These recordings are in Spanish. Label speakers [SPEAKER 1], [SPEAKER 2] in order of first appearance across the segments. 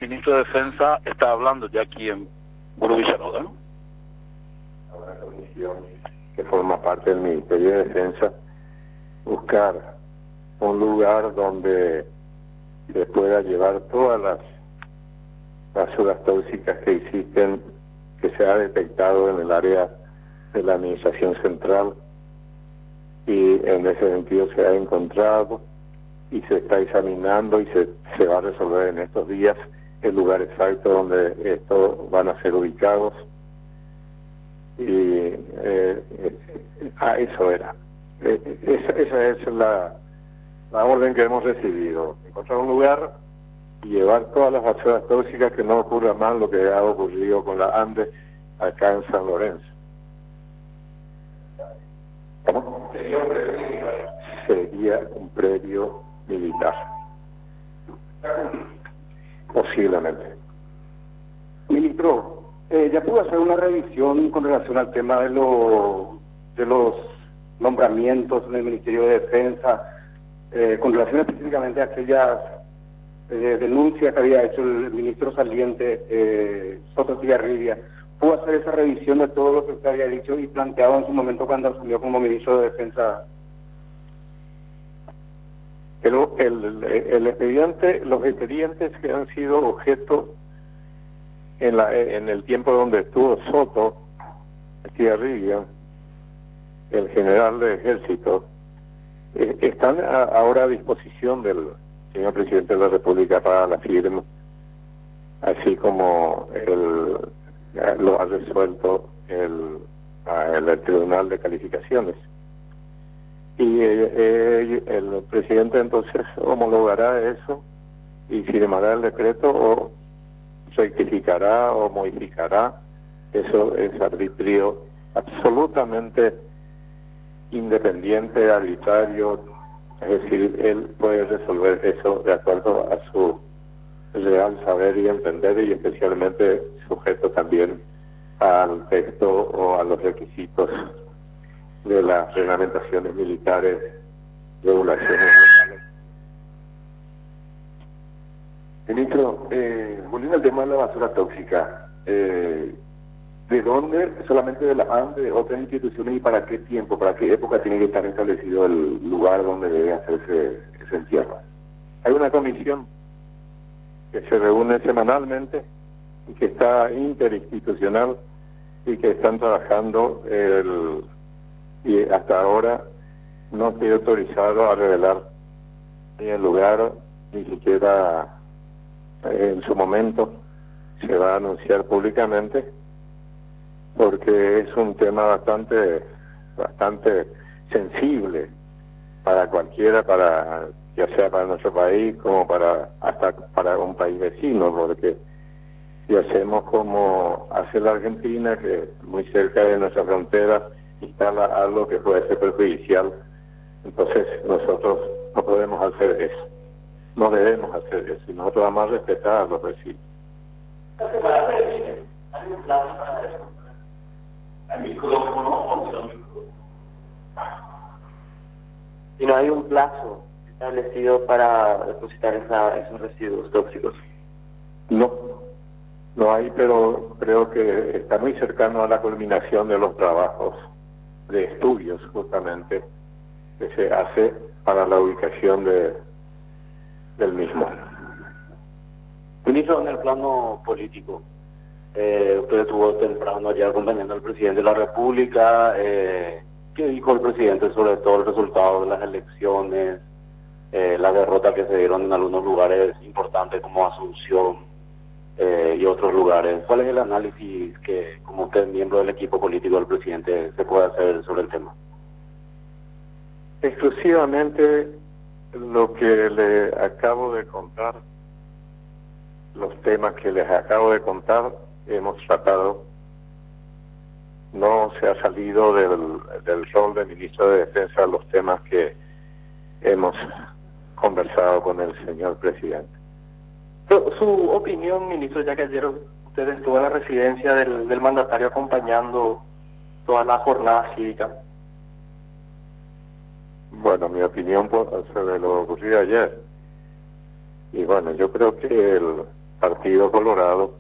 [SPEAKER 1] ministro de Defensa está hablando ya aquí en Burgo Villarroda, ¿no?
[SPEAKER 2] Una comisión que forma parte del Ministerio de Defensa, buscar un lugar donde se pueda llevar todas las basuras tóxicas que existen, que se ha detectado en el área de la administración central, y en ese sentido se ha encontrado y se está examinando y se va a resolver en estos días el lugar exacto donde estos van a ser ubicados. Y eso era. Esa es la orden que hemos recibido: encontrar un lugar y llevar todas las basuras tóxicas, que no ocurra más lo que ha ocurrido con la Andes acá en San Lorenzo. ¿Cómo? Sería un predio militar. Posiblemente.
[SPEAKER 3] Ministro, ¿ya pudo hacer una revisión con relación al tema de los nombramientos en el Ministerio de Defensa, con relación específicamente a aquellas denuncias que había hecho el ministro saliente Soto Estigarribia? ¿Pudo hacer esa revisión de todo lo que usted había dicho y planteado en su momento cuando asumió como ministro de Defensa?
[SPEAKER 2] Pero el expediente, los expedientes que han sido objeto en el tiempo donde estuvo Soto Estigarribia, el general de ejército, están ahora a disposición del señor presidente de la República para la firma, así como lo ha resuelto el Tribunal de Calificaciones. Y el presidente entonces homologará eso y firmará el decreto, o rectificará o modificará. Eso es arbitrio absolutamente independiente, arbitrario. Es decir, él puede resolver eso de acuerdo a su real saber y entender, y especialmente sujeto también al texto o a los requisitos de las reglamentaciones militares, regulaciones locales.
[SPEAKER 4] Ministro, volviendo al tema de la basura tóxica, ¿de dónde? ¿Solamente de la ANDE, de otras instituciones, y para qué tiempo, para qué época tiene que estar establecido el lugar donde debe hacerse ese entierro?
[SPEAKER 2] Hay una comisión que se reúne semanalmente y que está interinstitucional y que están trabajando y hasta ahora no estoy autorizado a revelar ni el lugar, ni siquiera en su momento se va a anunciar públicamente, porque es un tema bastante sensible para cualquiera, ya sea para nuestro país como hasta para un país vecino, porque si hacemos como hace la Argentina, que muy cerca de nuestra frontera instala algo que puede ser perjudicial, entonces nosotros no podemos hacer eso, no debemos hacer eso, y nosotros vamos a respetar a los vecinos.
[SPEAKER 5] ¿Y no hay un plazo establecido para depositar esos residuos tóxicos?
[SPEAKER 2] No hay, pero creo que está muy cercano a la culminación de los trabajos de estudios justamente que se hace para la ubicación del mismo.
[SPEAKER 5] Ministro, en el plano político, usted estuvo temprano ayer acompañando al presidente de la República. ¿Qué dijo el presidente sobre todo el resultado de las elecciones, la derrota que se dieron en algunos lugares importantes como Asunción y otros lugares? ¿Cuál es el análisis que, como usted, miembro del equipo político del presidente, se puede hacer sobre el tema?
[SPEAKER 2] Exclusivamente lo que le acabo de contar, los temas que les acabo de contar, hemos tratado. No se ha salido del rol de ministro de Defensa los temas que hemos conversado con el señor presidente.
[SPEAKER 6] Su opinión, ministro, ya que ayer usted estuvo en la residencia del mandatario acompañando toda la jornada cívica.
[SPEAKER 2] Bueno, mi opinión sobre lo ocurrido ayer. Y bueno, yo creo que Partido Colorado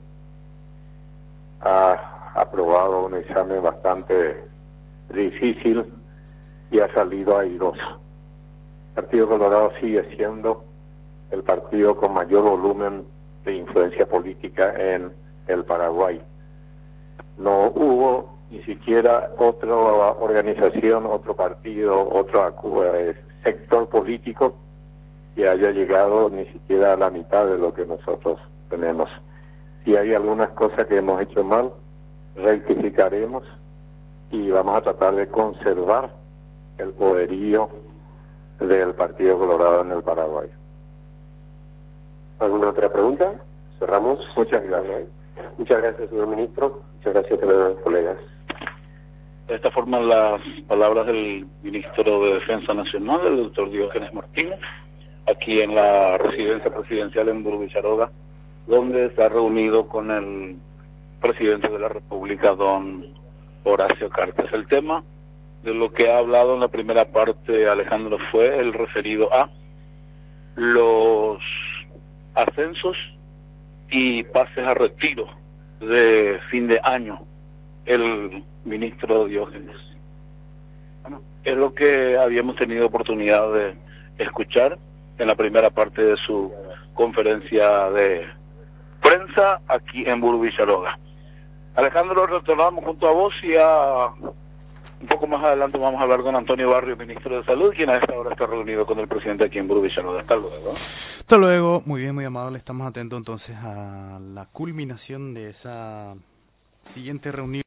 [SPEAKER 2] ha aprobado un examen bastante difícil y ha salido airoso. El Partido Colorado sigue siendo el partido con mayor volumen de influencia política en el Paraguay. No hubo ni siquiera otra organización, otro partido, otro sector político que haya llegado ni siquiera a la mitad de lo que nosotros tenemos. Si hay algunas cosas que hemos hecho mal, rectificaremos y vamos a tratar de conservar el poderío del Partido Colorado en el Paraguay.
[SPEAKER 7] ¿Alguna otra pregunta? Cerramos.
[SPEAKER 2] Muchas gracias.
[SPEAKER 7] Muchas gracias, señor ministro. Muchas gracias a los colegas.
[SPEAKER 1] De esta forma, las palabras del ministro de Defensa Nacional, el doctor Diógenes Martínez, aquí en la residencia presidencial en Burgo-Villaroga, donde se ha reunido con el presidente de la República, don Horacio Cartes. El tema de lo que ha hablado en la primera parte Alejandro fue el referido a los ascensos y pases a retiro de fin de año, el ministro Diógenes. Bueno, es lo que habíamos tenido oportunidad de escuchar en la primera parte de su conferencia de prensa aquí en Burgo-Villaroga. Alejandro, retornamos junto a vos y un poco más adelante vamos a hablar con Antonio Barrio, ministro de Salud, quien a esta hora está reunido con el presidente aquí en Burgo-Villaroga. Hasta luego.
[SPEAKER 8] Hasta luego, muy bien, muy amable. Estamos atentos entonces a la culminación de esa siguiente reunión.